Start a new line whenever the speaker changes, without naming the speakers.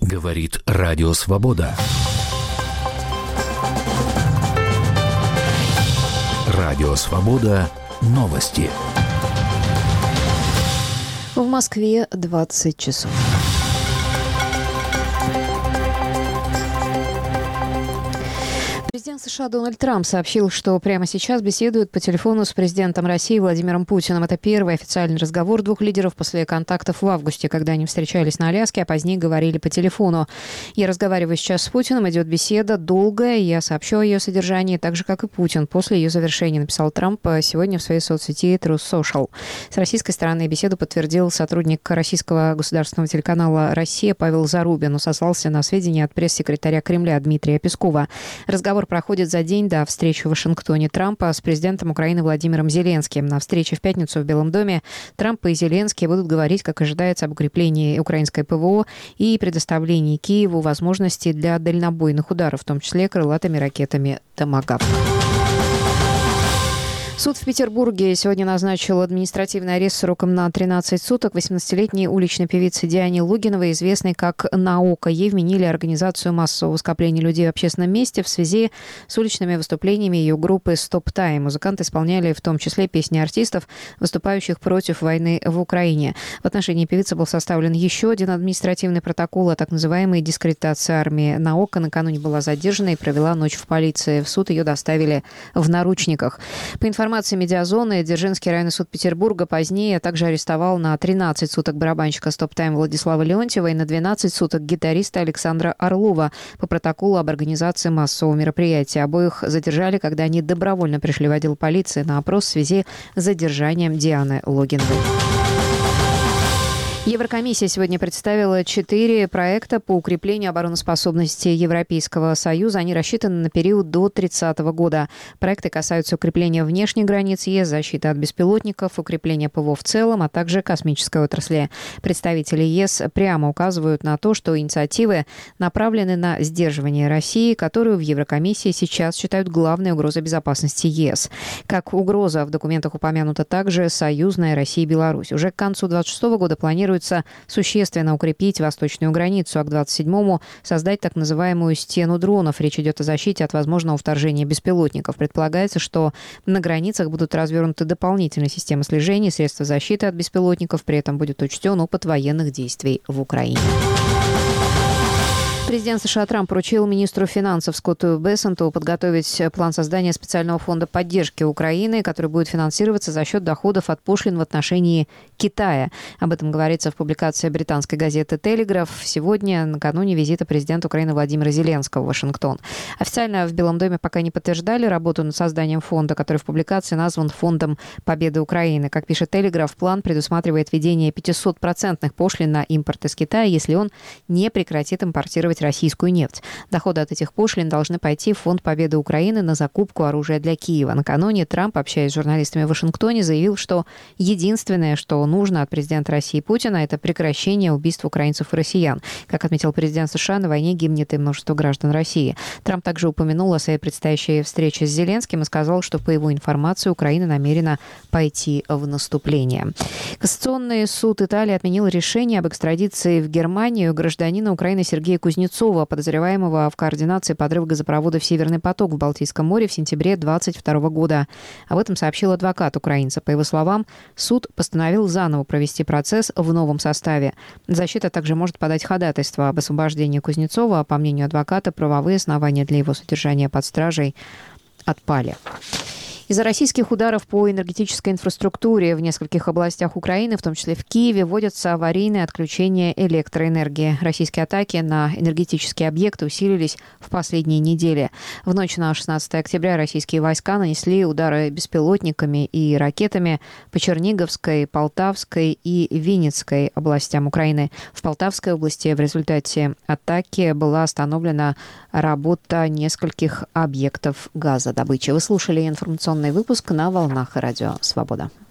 Говорит Радио Свобода. Радио Свобода. Новости.
В Москве 20 часов. Президент США Дональд Трамп сообщил, что прямо сейчас беседует по телефону с президентом России Владимиром Путиным. Это первый официальный разговор двух лидеров после контактов в августе, когда они встречались на Аляске, а позднее говорили по телефону. «Я разговариваю сейчас с Путиным, идет беседа долгая, я сообщу о ее содержании, так же, как и Путин, после ее завершения», написал Трамп сегодня в своей соцсети Truth Social. С российской стороны беседу подтвердил сотрудник российского государственного телеканала «Россия» Павел Зарубин, но сослался на сведения от пресс-секретаря Кремля Дмитрия Пескова. Разговор проходит за день до встречи в Вашингтоне Трампа с президентом Украины Владимиром Зеленским. На встрече в пятницу в Белом доме Трамп и Зеленский будут говорить, как ожидается, об укреплении украинской ПВО и предоставлении Киеву возможностей для дальнобойных ударов, в том числе крылатыми ракетами «Томагавк». Суд в Петербурге сегодня назначил административный арест сроком на 13 суток 18-летней уличной певице Диане Логиновой, известной как Наока. Ей вменили организацию массового скопления людей в общественном месте в связи с уличными выступлениями ее группы «Стоп Тайм». Музыканты исполняли в том числе песни артистов, выступающих против войны в Украине. В отношении певицы был составлен еще один административный протокол о так называемой дискредитации армии. Наока накануне была задержана и провела ночь в полиции. В суд ее доставили в наручниках. По информации «Медиазоны», Дзержинский районный суд Петербурга позднее также арестовал на 13 суток барабанщика «Стоп Тайм» Владислава Леонтьева и на 12 суток гитариста Александра Орлова по протоколу об организации массового мероприятия. Обоих задержали, когда они добровольно пришли в отдел полиции на опрос в связи с задержанием Дианы Логиновой. Еврокомиссия сегодня представила 4 проекта по укреплению обороноспособности Европейского Союза. Они рассчитаны на период до 30 года. Проекты касаются укрепления внешних границ ЕС, защиты от беспилотников, укрепления ПВО в целом, а также космической отрасли. Представители ЕС прямо указывают на то, что инициативы направлены на сдерживание России, которую в Еврокомиссии сейчас считают главной угрозой безопасности ЕС. Как угроза в документах упомянута также союзная Россия и Беларусь. Уже к концу 2026 года планируется существенно укрепить восточную границу, а к 27-му создать так называемую стену дронов. Речь идет о защите от возможного вторжения беспилотников. Предполагается, что на границах будут развернуты дополнительные системы слежения, средства защиты от беспилотников. При этом будет учтен опыт военных действий в Украине. Президент США Трамп поручил министру финансов Скотту Бессенту подготовить план создания специального фонда поддержки Украины, который будет финансироваться за счет доходов от пошлин в отношении Китая. Об этом говорится в публикации британской газеты «Телеграф» сегодня, накануне визита президента Украины Владимира Зеленского в Вашингтон. Официально в Белом доме пока не подтверждали работу над созданием фонда, который в публикации назван Фондом Победы Украины. Как пишет «Телеграф», план предусматривает введение 500% пошлин на импорт из Китая, если он не прекратит импортировать российскую нефть. Доходы от этих пошлин должны пойти в Фонд Победы Украины на закупку оружия для Киева. Накануне Трамп, общаясь с журналистами в Вашингтоне, заявил, что единственное, что нужно от президента России Путина, это прекращение убийств украинцев и россиян. Как отметил президент США, на войне гибнет и множество граждан России. Трамп также упомянул о своей предстоящей встрече с Зеленским и сказал, что, по его информации, Украина намерена пойти в наступление. Кассационный суд Италии отменил решение об экстрадиции в Германию гражданина Украины Сергея Кузнецова, подозреваемого в координации подрыва газопровода в «Северный поток» в Балтийском море в сентябре 2022 года. Об этом сообщил адвокат украинца. По его словам, суд постановил заново провести процесс в новом составе. Защита также может подать ходатайство об освобождении Кузнецова. По мнению адвоката, правовые основания для его содержания под стражей отпали. Из-за российских ударов по энергетической инфраструктуре в нескольких областях Украины, в том числе в Киеве, вводятся аварийные отключения электроэнергии. Российские атаки на энергетические объекты усилились в последние недели. В ночь на 16 октября российские войска нанесли удары беспилотниками и ракетами по Черниговской, Полтавской и Винницкой областям Украины. В Полтавской области в результате атаки была остановлена работа нескольких объектов газодобычи. Вы слушали информационный выпуск на волнах Радио Свобода.